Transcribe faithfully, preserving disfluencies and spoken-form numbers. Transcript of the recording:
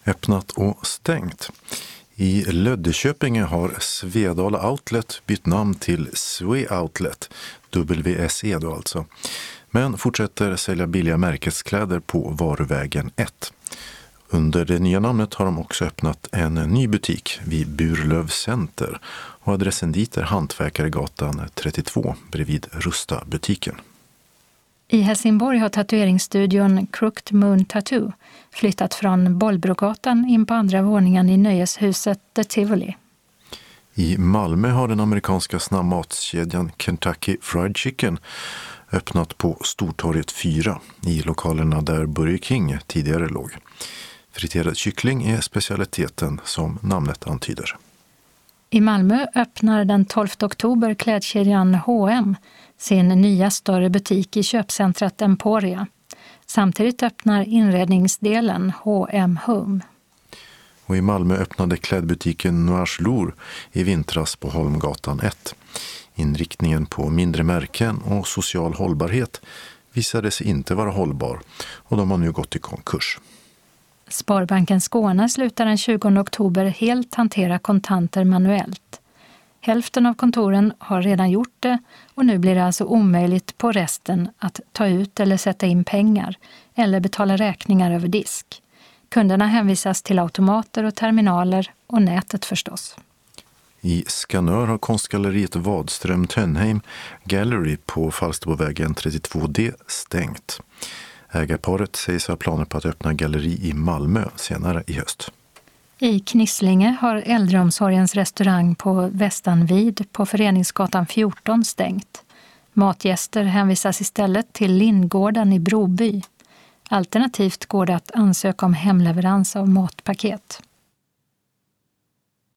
Öppnat och stängt. I Löddeköpinge har Svedala Outlet bytt namn till Sve Outlet, W S E då alltså, men fortsätter sälja billiga märkeskläder på Varuvägen ett. Under det nya namnet har de också öppnat en ny butik vid Burlöv Center och adressen dit är Hantverkaregatan trettiotvå bredvid Rusta-butiken. I Helsingborg har tatueringsstudion Crooked Moon Tattoo flyttat från Bollbrogatan in på andra våningen i nöjeshuset The Tivoli. I Malmö har den amerikanska snabbmatskedjan Kentucky Fried Chicken öppnat på Stortorget fyra i lokalerna där Burger King tidigare låg. Friterad kyckling är specialiteten som namnet antyder. I Malmö öppnar den tolfte oktober klädkedjan H och M sin nya större butik i köpcentret Emporia. Samtidigt öppnar inredningsdelen H och M Home. Och i Malmö öppnade klädbutiken Noirs Lour i vintras på Holmgatan ett. Inriktningen på mindre märken och social hållbarhet visade sig inte vara hållbar och de har nu gått i konkurs. Sparbanken Skåne slutar den tjugonde oktober helt hantera kontanter manuellt. Hälften av kontoren har redan gjort det och nu blir det alltså omöjligt på resten att ta ut eller sätta in pengar eller betala räkningar över disk. Kunderna hänvisas till automater och terminaler och nätet förstås. I Skanör har konstgalleriet Wadström Tönheim Gallery på Falsterbovägen trettiotvå D stängt. Ägarparet sägs ha planer på att öppna galleri i Malmö senare i höst. I Knislinge har äldreomsorgens restaurang på Västanvid på Föreningsgatan fjorton stängt. Matgäster hänvisas istället till Lindgården i Broby. Alternativt går det att ansöka om hemleverans av matpaket.